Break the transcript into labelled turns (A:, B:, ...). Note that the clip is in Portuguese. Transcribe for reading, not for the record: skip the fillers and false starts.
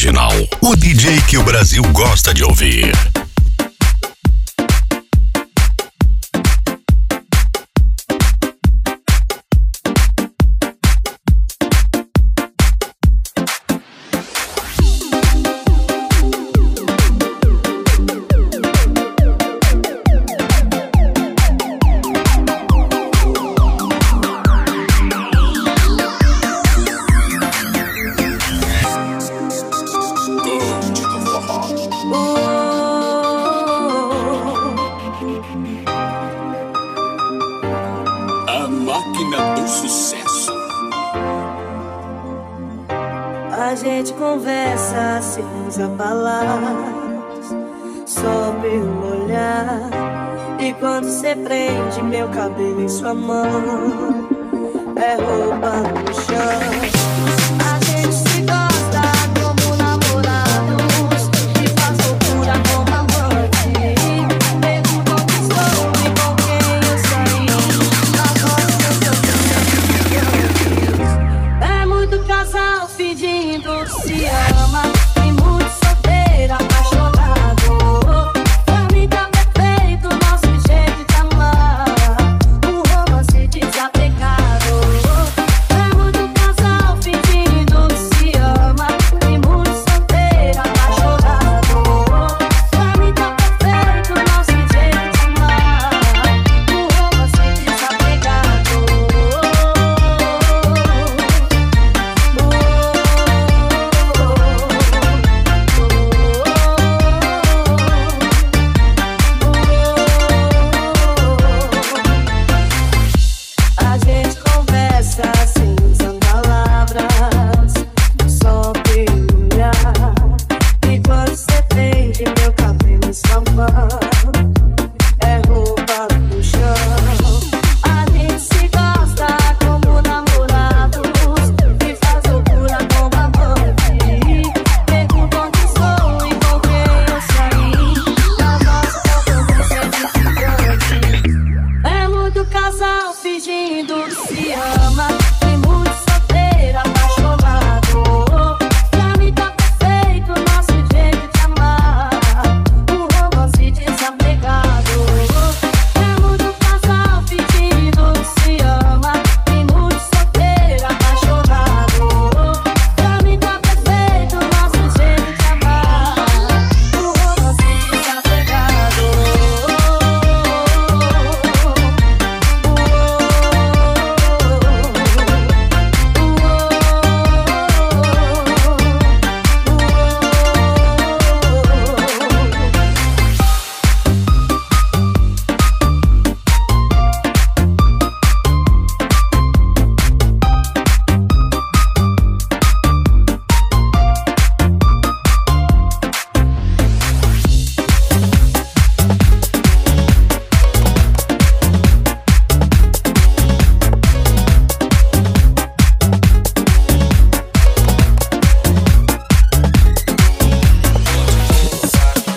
A: Original, o DJ que o Brasil gosta de ouvir.
B: A gente conversa sem usar palavras, só pelo olhar. E quando cê prende meu cabelo em sua mão, é roupa no chão. A gente se gosta como namorados e faz loucura como amante. Pergunta onde estou e com quem eu saí. Agora eu tô é muito casal pedindo se ama e muito solteiro apaixonado. Pra mim tá perfeito nosso jeito de amar, um romance desapegado. É muito casal pedindo se ama e muito solteiro apaixonado. Pra mim tá perfeito nosso jeito de amar, um romance desapegado. A gente conversa sem usar palavras, só pelo olhar. E quando cê prende meu cabelo em sua mão, é roupa no chão. A gente se gosta como namorados e faz loucura como amante. Pergunta onde estou e com quem eu saí. Na nossa conversa edificante, é muito casal fingindo se ama